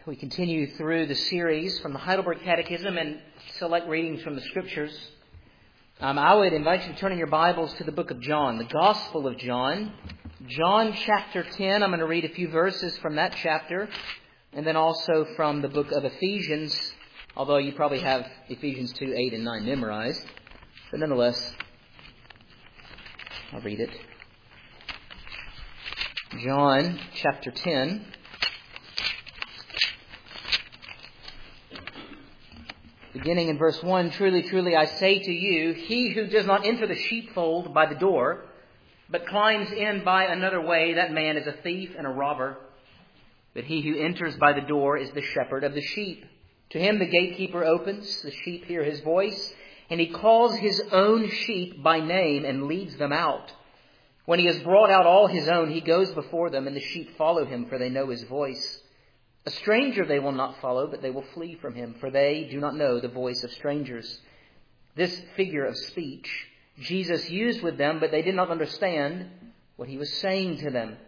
We continue through the series from the Heidelberg Catechism and select readings from the Scriptures. I would invite you to turn in your Bibles to the book of John, the Gospel of John. John chapter 10, I'm going to read a few verses from that chapter, and then also from the book of Ephesians, although you probably have Ephesians 2, 8, and 9 memorized. But nonetheless, I'll read it. John chapter 10. Beginning in verse 1, Truly, truly, I say to you, he who does not enter the sheepfold by the door, but climbs in by another way, that man is a thief and a robber. But he who enters by the door is the shepherd of the sheep. To him the gatekeeper opens, the sheep hear his voice, and he calls his own sheep by name and leads them out. When he has brought out all his own, he goes before them, and the sheep follow him, for they know his voice. A stranger they will not follow, but they will flee from him, for they do not know the voice of strangers. This figure of speech Jesus used with them, but they did not understand what he was saying to them.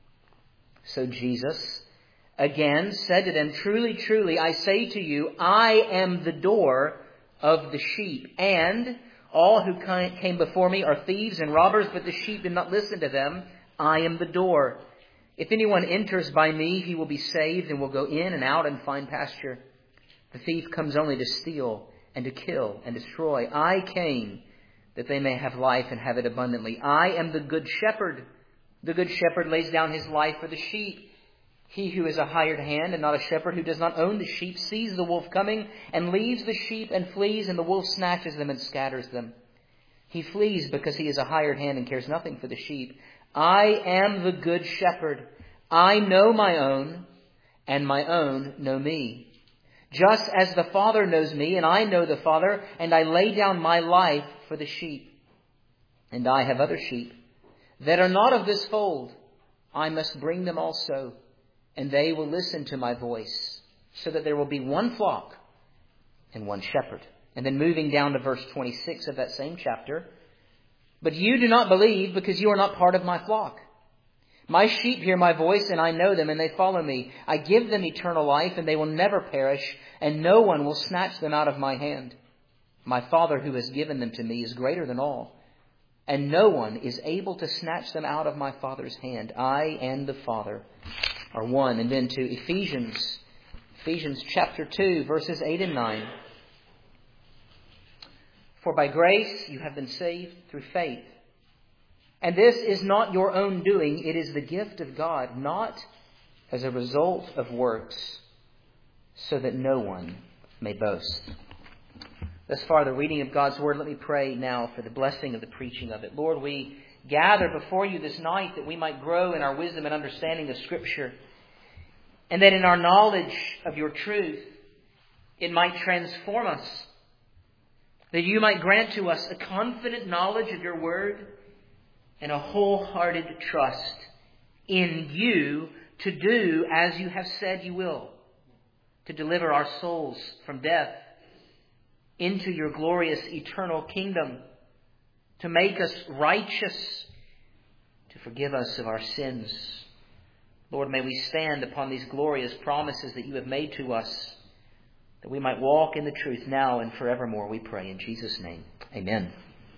So Jesus again said to them, Truly, truly, I say to you, I am the door of the sheep. And all who came before me are thieves and robbers, but the sheep did not listen to them. I am the door. If anyone enters by me, he will be saved and will go in and out and find pasture. The thief comes only to steal and to kill and destroy. I came that they may have life and have it abundantly. I am the good shepherd. The good shepherd lays down his life for the sheep. He who is a hired hand and not a shepherd, who does not own the sheep, sees the wolf coming and leaves the sheep and flees, and the wolf snatches them and scatters them. He flees because he is a hired hand and cares nothing for the sheep. I am the good shepherd. I know my own, and my own know me. Just as the Father knows me, and I know the Father, and I lay down my life for the sheep. And I have other sheep that are not of this fold. I must bring them also, and they will listen to my voice, so that there will be one flock and one shepherd. And then moving down to verse 26 of that same chapter. But you do not believe because you are not part of my flock. My sheep hear my voice, and I know them, and they follow me. I give them eternal life, and they will never perish, and no one will snatch them out of my hand. My Father who has given them to me is greater than all, and no one is able to snatch them out of my Father's hand. I and the Father are one. And then to Ephesians chapter 2, verses 8 and 9. For by grace you have been saved through faith. And this is not your own doing, it is the gift of God, not as a result of works, so that no one may boast. Thus far, the reading of God's Word. Let me pray now for the blessing of the preaching of it. Lord, we gather before you this night that we might grow in our wisdom and understanding of Scripture, and that in our knowledge of your truth, it might transform us, that you might grant to us a confident knowledge of your Word, and a wholehearted trust in you to do as you have said you will, to deliver our souls from death into your glorious eternal kingdom, to make us righteous, to forgive us of our sins. Lord, may we stand upon these glorious promises that you have made to us, that we might walk in the truth now and forevermore, we pray in Jesus' name. Amen.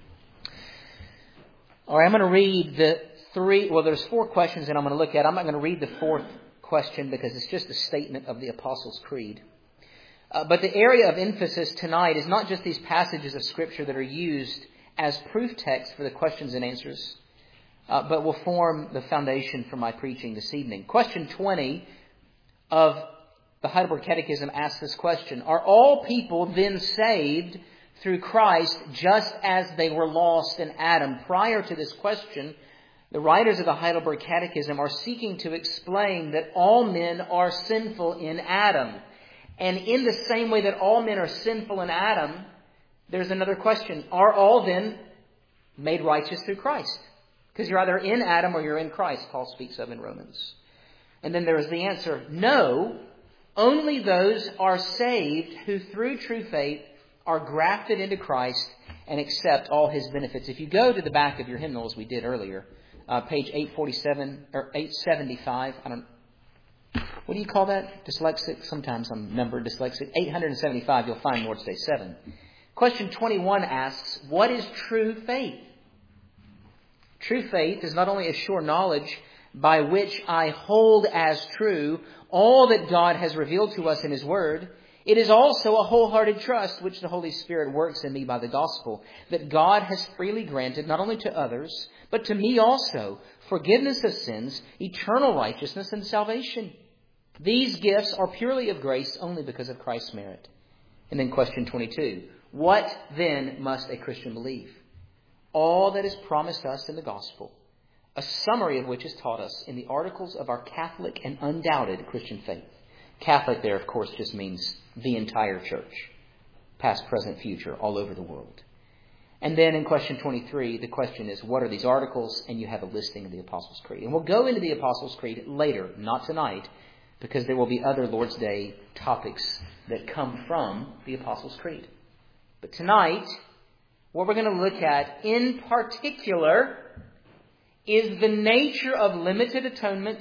All right, I'm going to read there's 4 questions that I'm going to look at. I'm not going to read the 4th question because it's just a statement of the Apostles' Creed. But the area of emphasis tonight is not just these passages of Scripture that are used as proof text for the questions and answers, but will form the foundation for my preaching this evening. Question 20 of the Heidelberg Catechism asks this question: Are all people then saved through Christ just as they were lost in Adam? Prior to this question, the writers of the Heidelberg Catechism are seeking to explain that all men are sinful in Adam. And in the same way that all men are sinful in Adam, there's another question. Are all then made righteous through Christ? Because you're either in Adam or you're in Christ, Paul speaks of in Romans. And then there is the answer, no, only those are saved who through true faith are grafted into Christ and accept all his benefits. If you go to the back of your hymnal, as we did earlier, page 847 or 875, What do you call that? Dyslexic? Sometimes I'm numbered dyslexic. 875, you'll find Lord's Day 7. Question 21 asks, what is true faith? True faith is not only a sure knowledge by which I hold as true all that God has revealed to us in His Word. It is also a wholehearted trust which the Holy Spirit works in me by the gospel, that God has freely granted not only to others, but to me also, forgiveness of sins, eternal righteousness, and salvation. These gifts are purely of grace only because of Christ's merit. And then question 22. What then must a Christian believe? All that is promised us in the gospel, a summary of which is taught us in the articles of our Catholic and undoubted Christian faith. Catholic there, of course, just means the entire church. Past, present, future, all over the world. And then in question 23, the question is, what are these articles? And you have a listing of the Apostles' Creed. And we'll go into the Apostles' Creed later, not tonight, because there will be other Lord's Day topics that come from the Apostles' Creed. But tonight, what we're going to look at in particular is the nature of limited atonement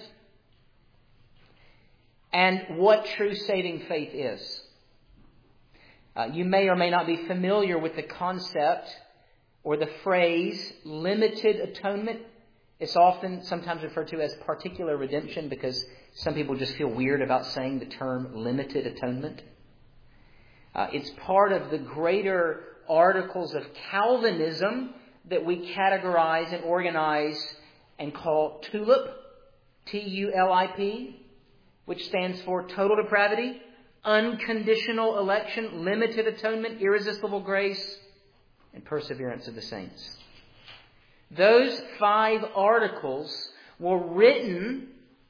and what true saving faith is. You may or may not be familiar with the concept or the phrase limited atonement. It's often sometimes referred to as particular redemption because some people just feel weird about saying the term limited atonement. It's part of the greater articles of Calvinism that we categorize and organize and call TULIP, T-U-L-I-P, which stands for total depravity, unconditional election, limited atonement, irresistible grace, and perseverance of the saints. Those 5 articles were written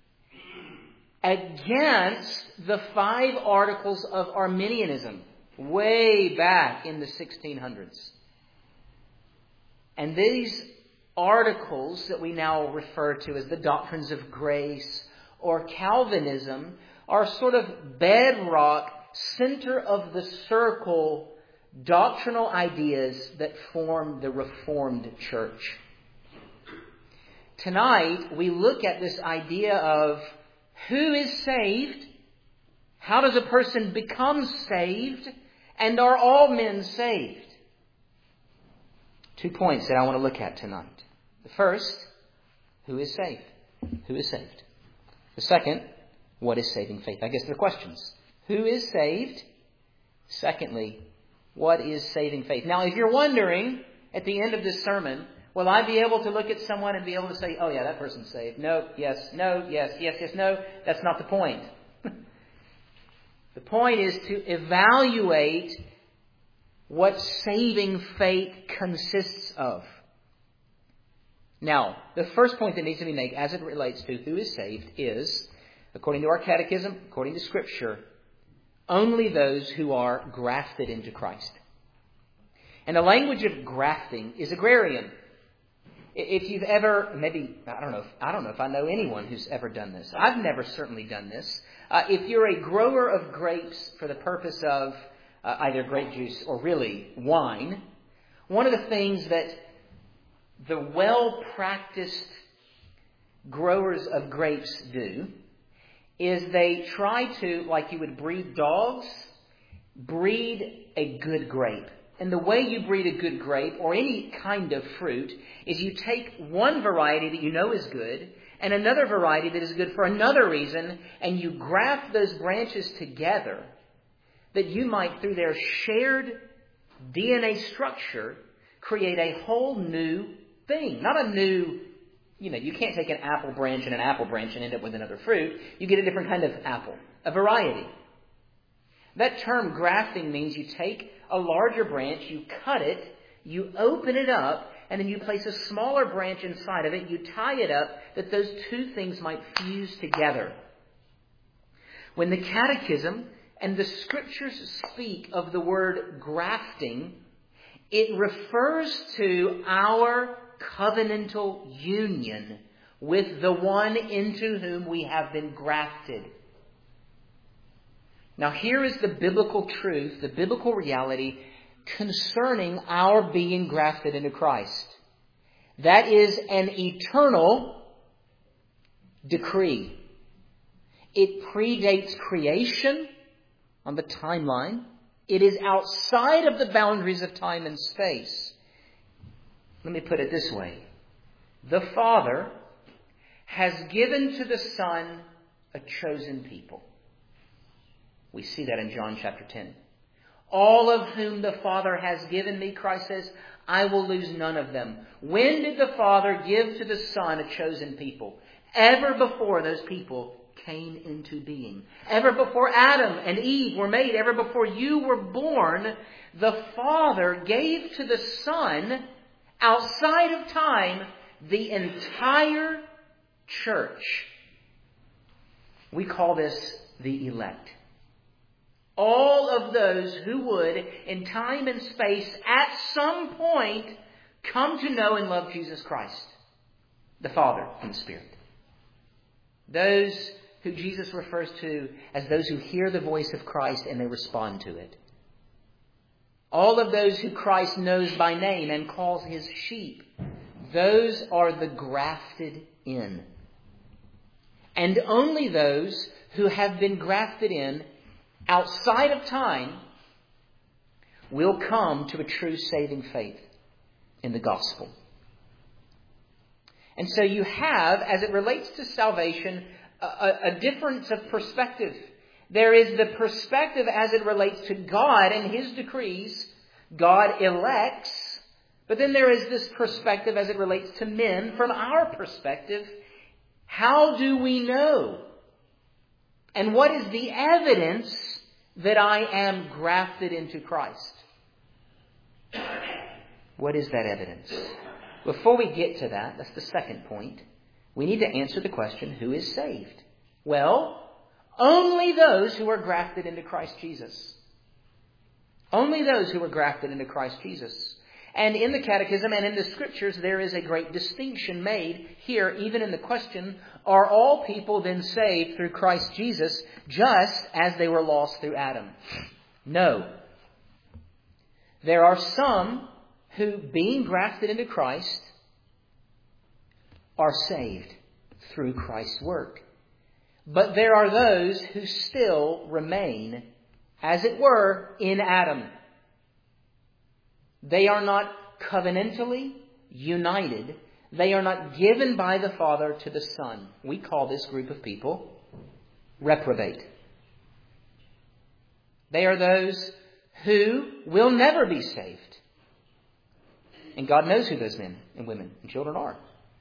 against the 5 articles of Arminianism way back in the 1600s. And these articles that we now refer to as the doctrines of grace or Calvinism are sort of bedrock, center of the circle doctrinal ideas that form the Reformed Church. Tonight, we look at this idea of who is saved, how does a person become saved, and are all men saved? 2 points that I want to look at tonight. The first, who is saved? Who is saved? The second, what is saving faith? I guess they're questions. Who is saved? Secondly, what is saving faith? Now, if you're wondering at the end of this sermon, will I be able to look at someone and be able to say, oh yeah, that person's saved. No, yes, no, yes, yes, yes, no. That's not the point. The point is to evaluate what saving faith consists of. Now, the first point that needs to be made as it relates to who is saved is, according to our catechism, according to Scripture, only those who are grafted into Christ. And the language of grafting is agrarian. If you've ever, I don't know if I know anyone who's ever done this. I've never certainly done this. If you're a grower of grapes for the purpose of either grape juice or really wine, one of the things that the well-practiced growers of grapes do is they try to, like you would breed dogs, breed a good grape. And the way you breed a good grape, or any kind of fruit, is you take one variety that you know is good, and another variety that is good for another reason, and you graft those branches together, that you might, through their shared DNA structure, create a whole new thing. Not a new, you can't take an apple branch and end up with another fruit. You get a different kind of apple, a variety. That term grafting means you take a larger branch, you cut it, you open it up, and then you place a smaller branch inside of it, you tie it up, that those two things might fuse together. When the Catechism and the Scriptures speak of the word grafting, it refers to our covenantal union with the one into whom we have been grafted. Now here is the biblical truth, the biblical reality concerning our being grafted into Christ. That is an eternal decree. It predates creation on the timeline. It is outside of the boundaries of time and space. Let me put it this way. The Father has given to the Son a chosen people. We see that in John chapter 10. All of whom the Father has given me, Christ says, I will lose none of them. When did the Father give to the Son a chosen people? Ever before those people came into being. Ever before Adam and Eve were made. Ever before you were born. The Father gave to the Son, outside of time, the entire church. We call this the elect. All of those who would, in time and space, at some point, come to know and love Jesus Christ, the Father and the Spirit. Those who Jesus refers to as those who hear the voice of Christ and they respond to it. All of those who Christ knows by name and calls his sheep, those are the grafted in. And only those who have been grafted in outside of time will come to a true saving faith in the gospel. And so you have, as it relates to salvation, a difference of perspective. There is the perspective as it relates to God and his decrees. God elects. But then there is this perspective as it relates to men. From our perspective, how do we know? And what is the evidence that I am grafted into Christ? What is that evidence? Before we get to that, that's the second point, we need to answer the question, who is saved? Well, only those who are grafted into Christ Jesus. Only those who are grafted into Christ Jesus. And in the Catechism and in the Scriptures, there is a great distinction made here, even in the question, are all people then saved through Christ Jesus, just as they were lost through Adam? No. There are some who, being grafted into Christ, are saved through Christ's work. But there are those who still remain, as it were, in Adam. They are not covenantally united. They are not given by the Father to the Son. We call this group of people reprobate. They are those who will never be saved. And God knows who those men and women and children are.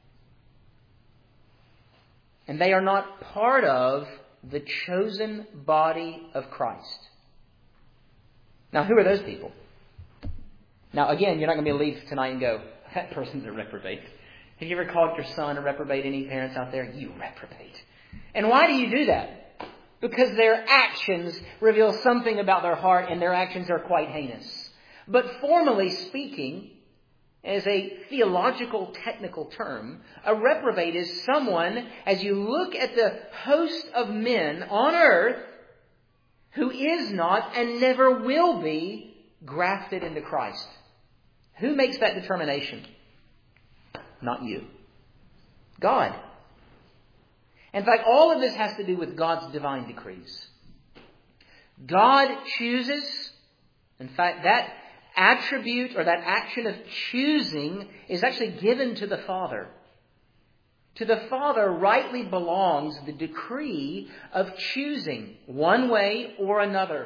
And they are not part of the chosen body of Christ. Now, who are those people? Now, again, you're not going to be able to leave tonight and go, that person's a reprobate. Have you ever called your son a reprobate? Any parents out there? You reprobate. And why do you do that? Because their actions reveal something about their heart, and their actions are quite heinous. But formally speaking, as a theological technical term, a reprobate is someone, as you look at the host of men on earth, who is not and never will be grafted into Christ. Who makes that determination? Not you. God. In fact, all of this has to do with God's divine decrees. God chooses. In fact, that attribute or that action of choosing is actually given to the Father. To the Father rightly belongs the decree of choosing one way or another.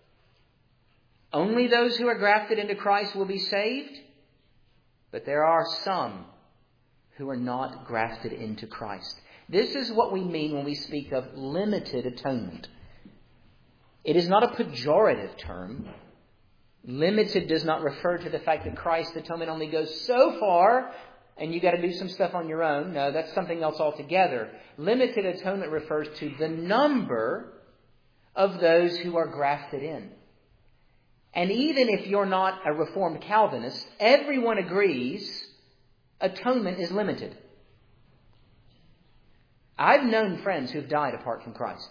Only those who are grafted into Christ will be saved, but there are some who are not grafted into Christ. This is what we mean when we speak of limited atonement. It is not a pejorative term. Limited does not refer to the fact that Christ's atonement only goes so far and you got to do some stuff on your own. No, that's something else altogether. Limited atonement refers to the number of those who are grafted in. And even if you're not a Reformed Calvinist, everyone agrees atonement is limited. I've known friends who've died apart from Christ.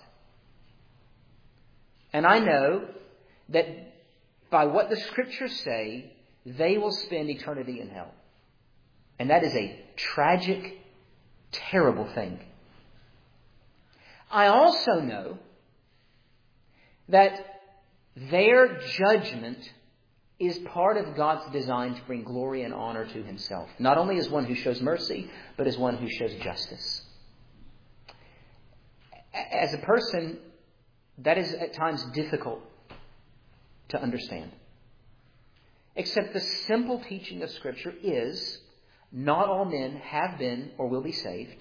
And I know that by what the Scriptures say, they will spend eternity in hell. And that is a tragic, terrible thing. I also know that their judgment is part of God's design to bring glory and honor to himself. Not only as one who shows mercy, but as one who shows justice. As a person, that is at times difficult to understand. Except the simple teaching of Scripture is, not all men have been or will be saved.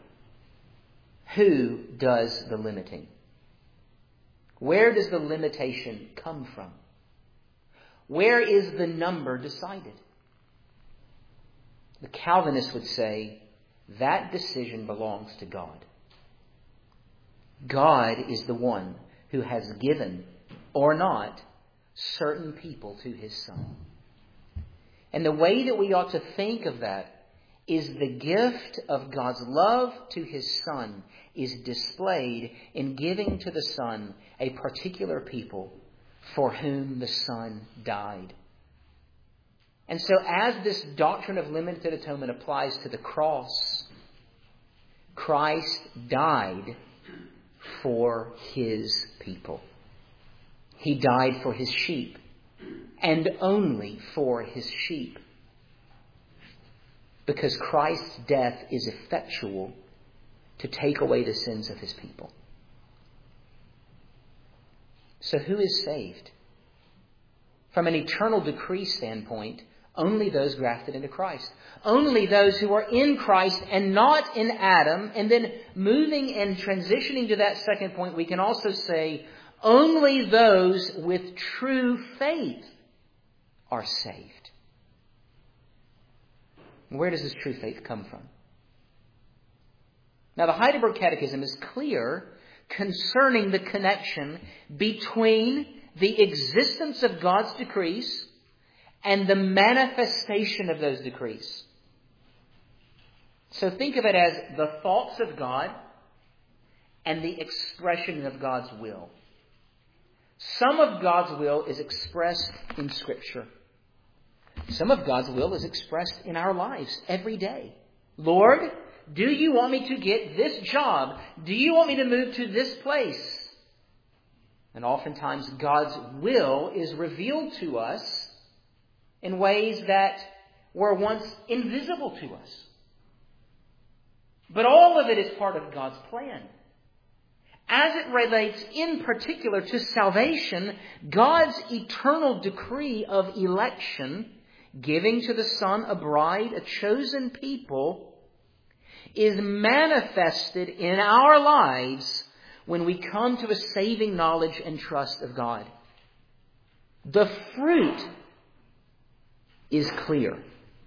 Who does the limiting? Where does the limitation come from? Where is the number decided? The Calvinists would say that decision belongs to God. God is the one who has given, or not, certain people to his Son. And the way that we ought to think of that is the gift of God's love to his Son is displayed in giving to the Son a particular people for whom the Son died. And so as this doctrine of limited atonement applies to the cross, Christ died for his people. He died for his sheep, and only for his sheep. Because Christ's death is effectual to take away the sins of his people. So who is saved? From an eternal decree standpoint, only those grafted into Christ. Only those who are in Christ and not in Adam. And then moving and transitioning to that second point, we can also say only those with true faith are saved. Where does this true faith come from? Now, the Heidelberg Catechism is clear concerning the connection between the existence of God's decrees and the manifestation of those decrees. So think of it as the thoughts of God and the expression of God's will. Some of God's will is expressed in Scripture. Some of God's will is expressed in our lives every day. Lord, do you want me to get this job? Do you want me to move to this place? And oftentimes God's will is revealed to us in ways that were once invisible to us. But all of it is part of God's plan. As it relates in particular to salvation, God's eternal decree of election, giving to the Son a bride, a chosen people, is manifested in our lives when we come to a saving knowledge and trust of God. The fruit is clear.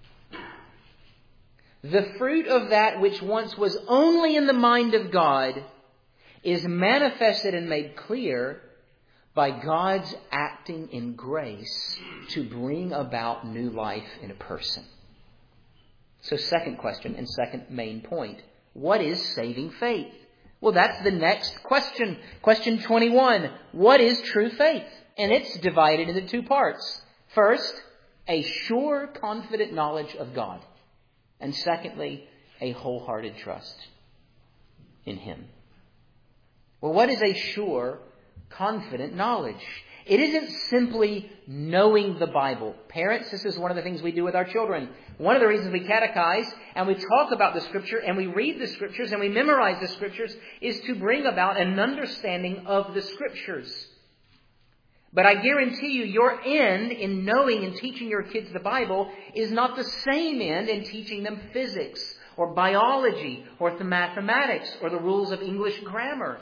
The fruit of that which once was only in the mind of God is manifested and made clear by God's acting in grace to bring about new life in a person. So second question and second main point. What is saving faith? Well, that's the next question. Question 21. What is true faith? And it's divided into two parts. First, a sure, confident knowledge of God. And secondly, a wholehearted trust in Him. Well, what is a sure, confident knowledge? It isn't simply knowing the Bible. Parents, this is one of the things we do with our children. One of the reasons we catechize and we talk about the Scripture and we read the Scriptures and we memorize the Scriptures is to bring about an understanding of the Scriptures. But I guarantee you, your end in knowing and teaching your kids the Bible is not the same end in teaching them physics or biology or the mathematics or the rules of English grammar.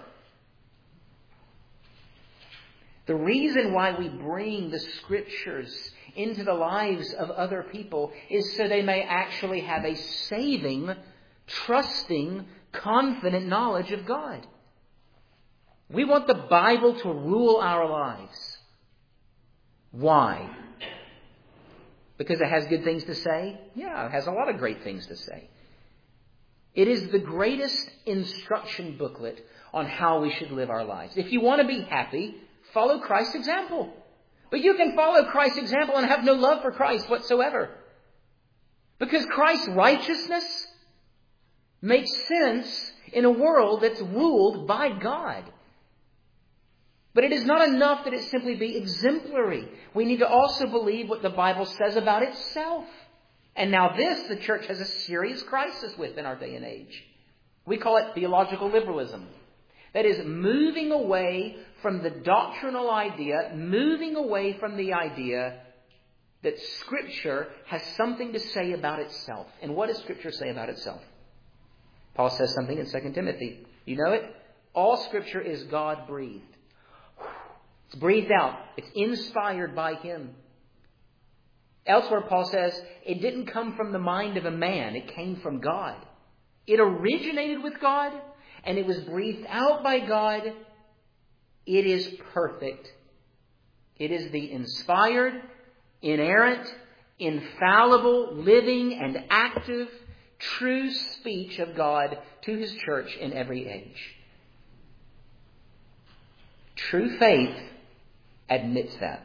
The reason why we bring the Scriptures into the lives of other people is so they may actually have a saving, trusting, confident knowledge of God. We want the Bible to rule our lives. Why? Because it has good things to say? Yeah, it has a lot of great things to say. It is the greatest instruction booklet on how we should live our lives. If you want to be happy, follow Christ's example. But you can follow Christ's example and have no love for Christ whatsoever. Because Christ's righteousness makes sense in a world that's ruled by God. But it is not enough that it simply be exemplary. We need to also believe what the Bible says about itself. And now this, the church has a serious crisis with in our day and age. We call it theological liberalism. That is, moving away from the doctrinal idea, moving away from the idea that Scripture has something to say about itself. And what does Scripture say about itself? Paul says something in 2 Timothy. You know it? All Scripture is God-breathed. It's breathed out. It's inspired by Him. Elsewhere, Paul says, it didn't come from the mind of a man. It came from God. It originated with God, and it was breathed out by God. It is perfect. It is the inspired, inerrant, infallible, living, and active, true speech of God to His church in every age. True faith admits that.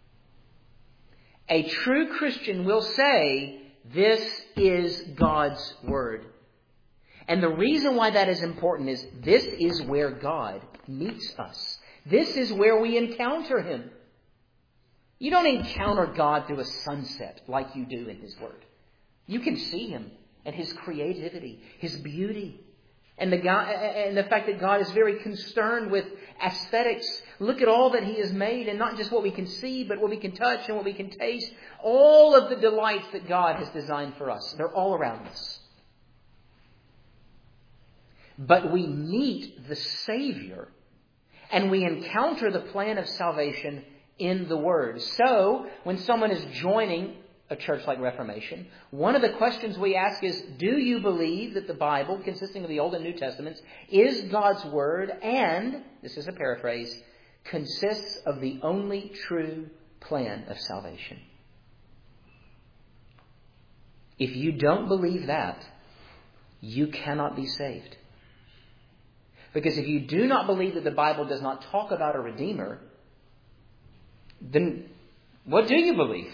A true Christian will say, this is God's Word. And the reason why that is important is this is where God meets us. This is where we encounter Him. You don't encounter God through a sunset like you do in His Word. You can see Him and His creativity, His beauty, and the fact that God is very concerned with aesthetics. Look at all that He has made, and not just what we can see, but what we can touch and what we can taste. All of the delights that God has designed for us. They're all around us. But we meet the Savior, and we encounter the plan of salvation in the Word. So, when someone is joining a church like Reformation, one of the questions we ask is, do you believe that the Bible, consisting of the Old and New Testaments, is God's Word and, this is a paraphrase, consists of the only true plan of salvation? If you don't believe that, you cannot be saved. Because if you do not believe that the Bible does not talk about a Redeemer, then what do you believe?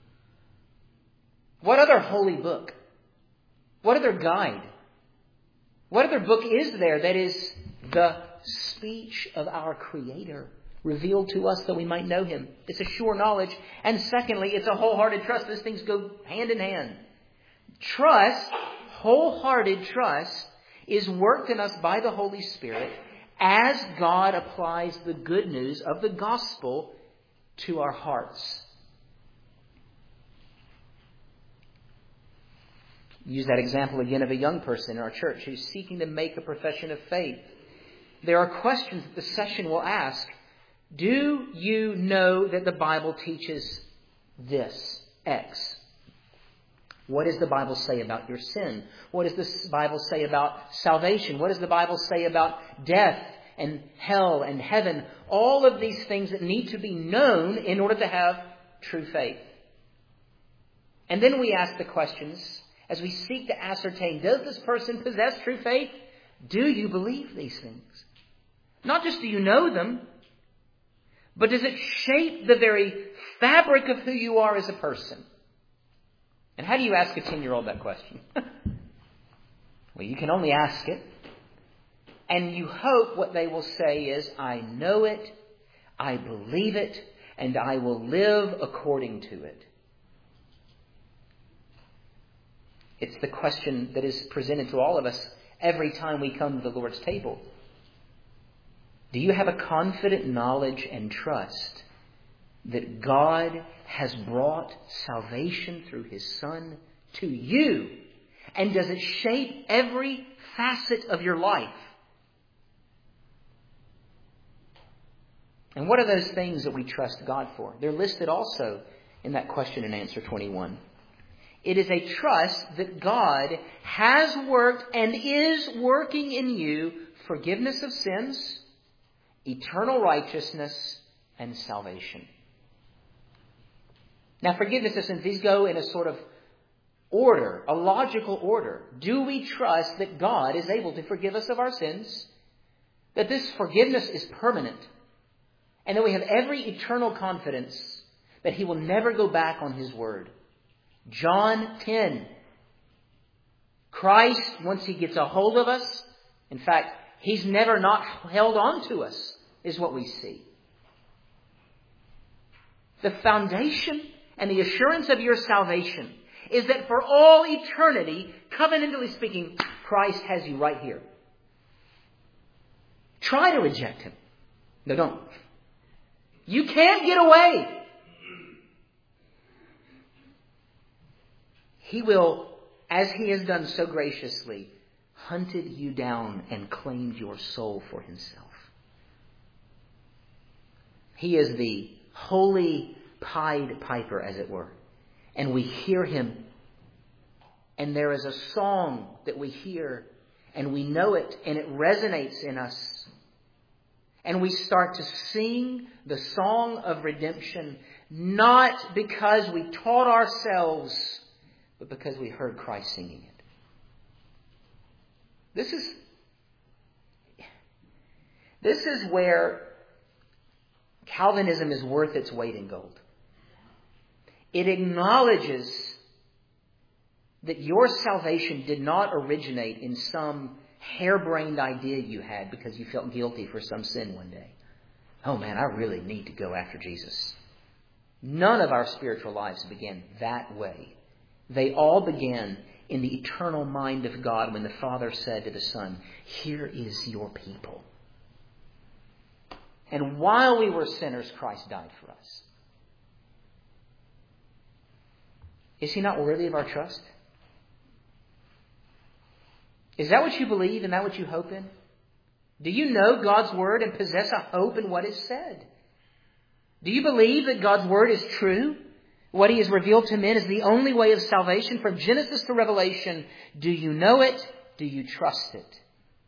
What other holy book? What other guide? What other book is there that is the speech of our Creator revealed to us that we might know Him? It's a sure knowledge. And secondly, it's a wholehearted trust. These things go hand in hand. Trust, wholehearted trust, is worked in us by the Holy Spirit as God applies the good news of the gospel to our hearts. Use that example again of a young person in our church who's seeking to make a profession of faith. There are questions that the session will ask. Do you know that the Bible teaches this, X? What does the Bible say about your sin? What does the Bible say about salvation? What does the Bible say about death and hell and heaven? All of these things that need to be known in order to have true faith. And then we ask the questions as we seek to ascertain, does this person possess true faith? Do you believe these things? Not just do you know them, but does it shape the very fabric of who you are as a person? And how do you ask a 10-year-old that question? Well, you can only ask it. And you hope what they will say is, I know it, I believe it, and I will live according to it. It's the question that is presented to all of us every time we come to the Lord's table. Do you have a confident knowledge and trust that God has brought salvation through His Son to you? And does it shape every facet of your life? And what are those things that we trust God for? They're listed also in that question and answer 21. It is a trust that God has worked and is working in you forgiveness of sins, eternal righteousness, and salvation. Now, forgiveness of sins, these go in a sort of order, a logical order. Do we trust that God is able to forgive us of our sins? That this forgiveness is permanent? And that we have every eternal confidence that He will never go back on His word? John 10. Christ, once He gets a hold of us, In fact, He's never not held on to us, is what we see. The foundation and the assurance of your salvation is that for all eternity, covenantally speaking, Christ has you right here. Try to reject Him. No, don't. You can't get away. He will, as He has done so graciously, hunted you down and claimed your soul for Himself. He is the holy Pied Piper, as it were. And we hear Him. And there is a song that we hear. And we know it. And it resonates in us. And we start to sing the song of redemption. Not because we taught ourselves, but because we heard Christ singing it. This is where Calvinism is worth its weight in gold. It acknowledges that your salvation did not originate in some harebrained idea you had because you felt guilty for some sin one day. Oh man, I really need to go after Jesus. None of our spiritual lives began that way. They all began in the eternal mind of God when the Father said to the Son, "Here is your people." And while we were sinners, Christ died for us. Is He not worthy of our trust? Is that what you believe and that what you hope in? Do you know God's Word and possess a hope in what is said? Do you believe that God's Word is true? What He has revealed to men is the only way of salvation from Genesis to Revelation. Do you know it? Do you trust it?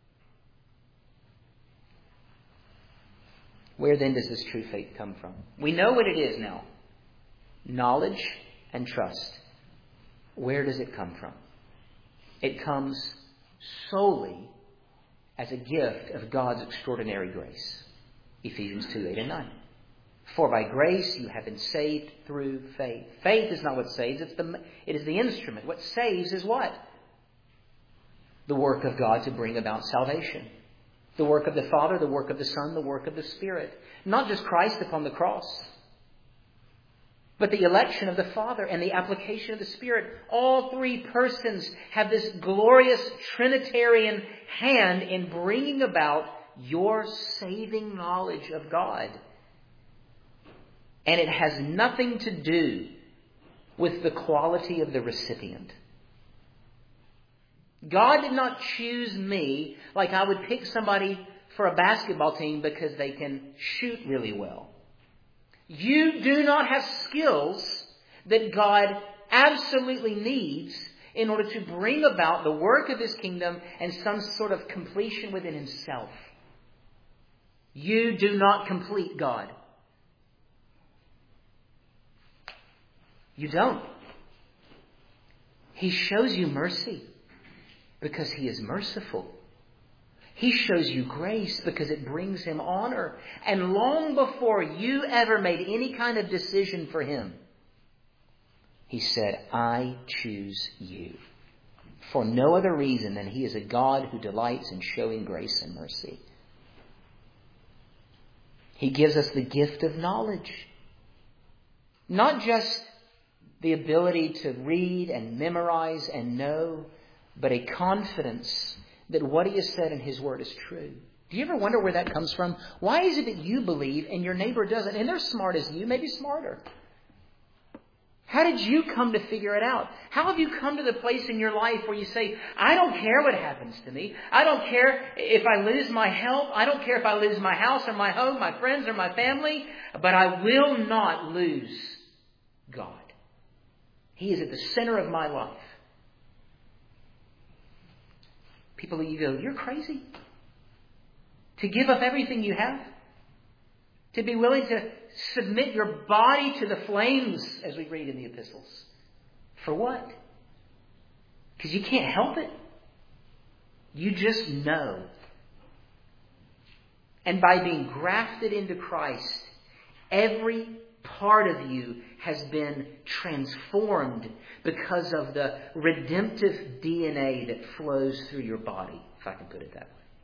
Where then does this true faith come from? We know what it is now. Knowledge and trust. Where does it come from? It comes solely as a gift of God's extraordinary grace. Ephesians 2, 8 and 9. For by grace you have been saved through faith. Faith is not what saves, it is the instrument. What saves is what? The work of God to bring about salvation. The work of the Father, the work of the Son, the work of the Spirit. Not just Christ upon the cross, but the election of the Father and the application of the Spirit. All three persons have this glorious Trinitarian hand in bringing about your saving knowledge of God. And it has nothing to do with the quality of the recipient. God did not choose me like I would pick somebody for a basketball team because they can shoot really well. You do not have skills that God absolutely needs in order to bring about the work of His kingdom and some sort of completion within Himself. You do not complete God. You don't. He shows you mercy because He is merciful. He shows you grace because it brings Him honor. And long before you ever made any kind of decision for Him, He said, I choose you. For no other reason than He is a God who delights in showing grace and mercy. He gives us the gift of knowledge. Not just the ability to read and memorize and know, but a confidence that what He has said in His Word is true. Do you ever wonder where that comes from? Why is it that you believe and your neighbor doesn't? And they're smart as you, maybe smarter. How did you come to figure it out? How have you come to the place in your life where you say, I don't care what happens to me. I don't care if I lose my health. I don't care if I lose my house or my home, my friends or my family. But I will not lose God. He is at the center of my life. People, you go, you're crazy. To give up everything you have. To be willing to submit your body to the flames, as we read in the epistles. For what? Because you can't help it. You just know. And by being grafted into Christ, every part of you has been transformed because of the redemptive DNA that flows through your body, if I can put it that way.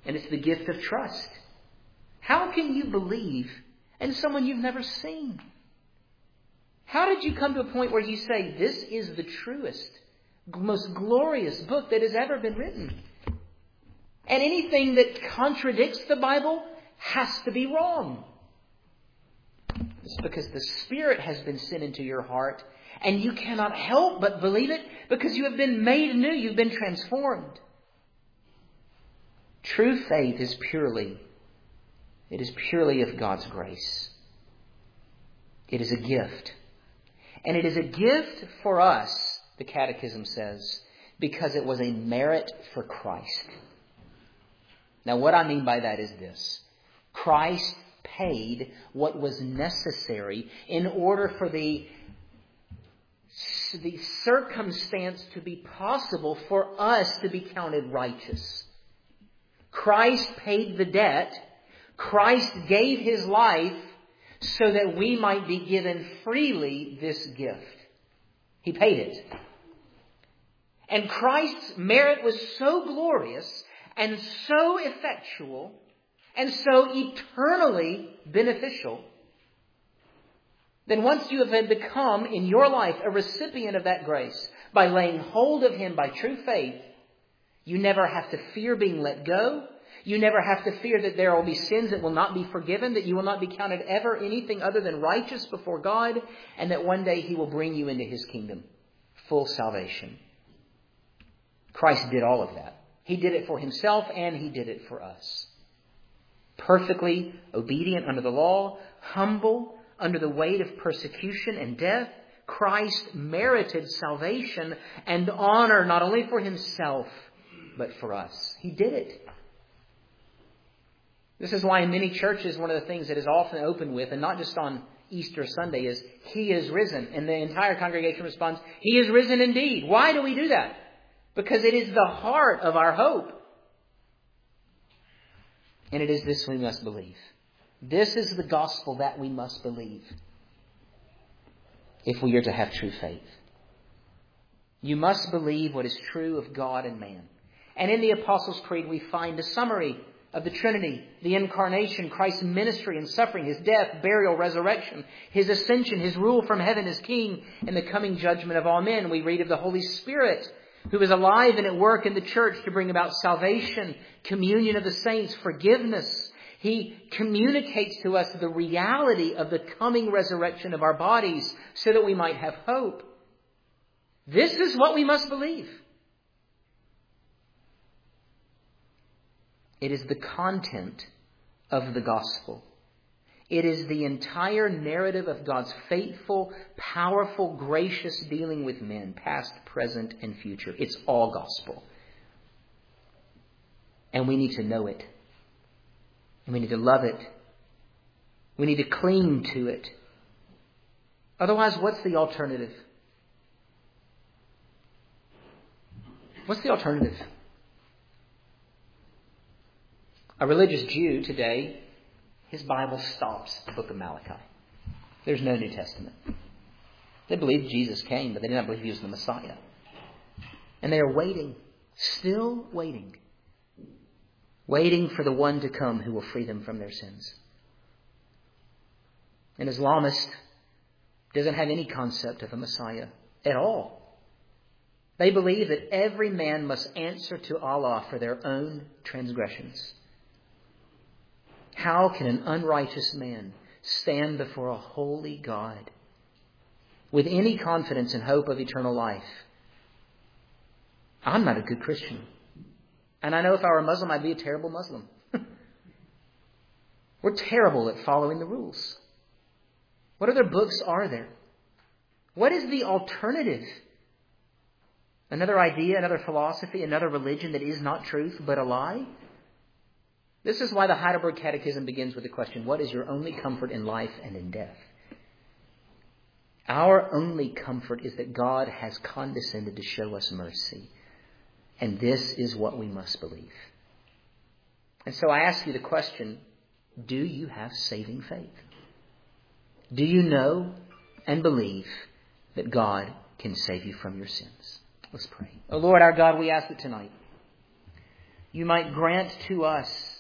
And it's the gift of trust. How can you believe in someone you've never seen? How did you come to a point where you say, this is the truest, most glorious book that has ever been written? And anything that contradicts the Bible has to be wrong. It's because the Spirit has been sent into your heart, and you cannot help but believe it because you have been made new. You've been transformed. True faith is purely of God's grace. It is a gift. And it is a gift for us, the Catechism says, because it was a merit for Christ. Now, what I mean by that is this. Christ paid what was necessary in order for the circumstance to be possible for us to be counted righteous. Christ paid the debt. Christ gave His life so that we might be given freely this gift. He paid it. And Christ's merit was so glorious and so effectual and so eternally beneficial, then once you have become in your life a recipient of that grace by laying hold of Him by true faith, you never have to fear being let go. You never have to fear that there will be sins that will not be forgiven, that you will not be counted ever anything other than righteous before God, and that one day He will bring you into His kingdom, full salvation. Christ did all of that. He did it for Himself and He did it for us. Perfectly obedient under the law, humble under the weight of persecution and death, Christ merited salvation and honor not only for Himself, but for us. He did it. This is why in many churches, one of the things that is often opened with, and not just on Easter Sunday, is He is risen. And the entire congregation responds, He is risen indeed. Why do we do that? Because it is the heart of our hope. And it is this we must believe. This is the gospel that we must believe if we are to have true faith. You must believe what is true of God and man. And in the Apostles' Creed we find a summary of the Trinity, the incarnation, Christ's ministry and suffering, His death, burial, resurrection, His ascension, His rule from heaven as King, and the coming judgment of all men. We read of the Holy Spirit, who is alive and at work in the church to bring about salvation, communion of the saints, forgiveness. He communicates to us the reality of the coming resurrection of our bodies so that we might have hope. This is what we must believe. It is the content of the gospel. It is the entire narrative of God's faithful, powerful, gracious dealing with men, past, present, and future. It's all gospel. And we need to know it. And we need to love it. We need to cling to it. Otherwise, what's the alternative? What's the alternative? A religious Jew today, his Bible stops at the book of Malachi. There's no New Testament. They believed Jesus came, but they did not believe He was the Messiah. And they are waiting, still waiting for the one to come who will free them from their sins. An Islamist doesn't have any concept of a Messiah at all. They believe that every man must answer to Allah for their own transgressions. How can an unrighteous man stand before a holy God with any confidence and hope of eternal life? I'm not a good Christian. And I know if I were a Muslim, I'd be a terrible Muslim. We're terrible at following the rules. What other books are there? What is the alternative? Another idea, another philosophy, another religion that is not truth but a lie? This is why the Heidelberg Catechism begins with the question, what is your only comfort in life and in death? Our only comfort is that God has condescended to show us mercy. And this is what we must believe. And so I ask you the question, do you have saving faith? Do you know and believe that God can save you from your sins? Let's pray. Oh Lord our God, we ask that tonight you might grant to us